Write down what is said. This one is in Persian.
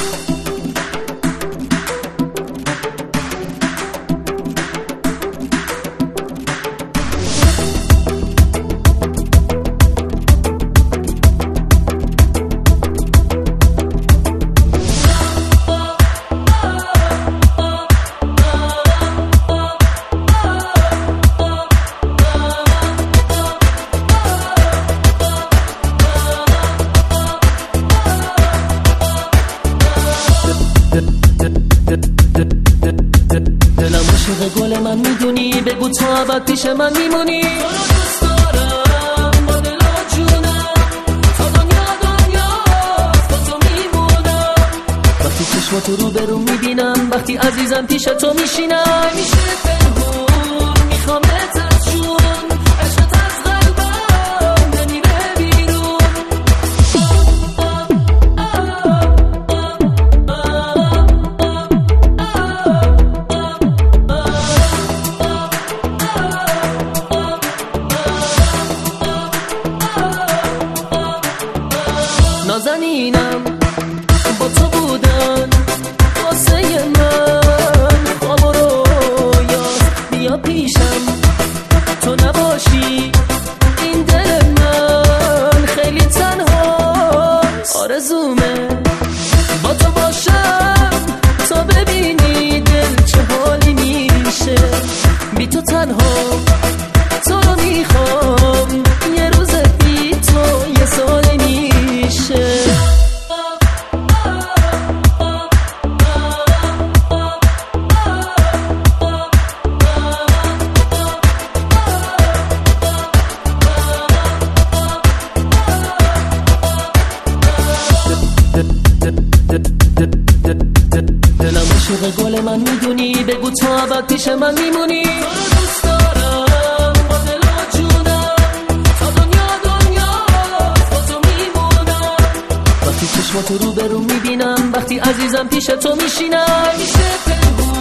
دلم عاشق گل من میدونی، بگو تو ابد پیش من میمونی. تو رو دوست دارم با دل و جونم، تا دنیا با تو میمونم. وقتی چشماتو رو برون میبینم، وقتی عزیزم پیش تو میشینم، میشه پنهون میخوامت از جون، عشقت از قلبم نمیره بیرون. نازنینم با تو بودن واسه من، خواب و رویاست بیا پیشم، تو نباشی این دل من خیلی تنها. آرزومه با تو باشم تا ببینی دل چه حالی میشه. بی تو تنها تو رو میخوام، یه روز بی تو یه سال میشه. دلم عاشق گل من میدونی، بگو تو ابد پیش من میمونی. تو رو دوست دارم با دل و جونم، تا دنیا با تو میمونم. وقتی چشماتو رو برون میبینم، وقتی عزیزم پیش تو میشینم، میشه پنهون